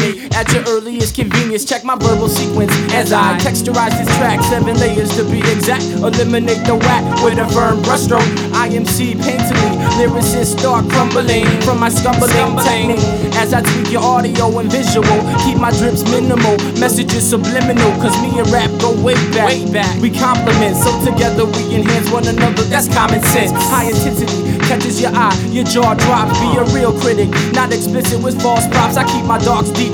me at your earliest convenience. Check my verbal sequence as I texturize this track. 7 layers to be exact. Eliminate the whack with a firm brushstroke. IMC painfully, lyricists start crumbling from my scumbling technique. As I tweak your audio and visual, keep my drips minimal, messages subliminal. Cause me and rap go way back. We complement, so together we enhance one another. That's common sense. High intensity catches your eye, your jaw drops. Be a real critic, not explicit with false props. I keep my dogs deep.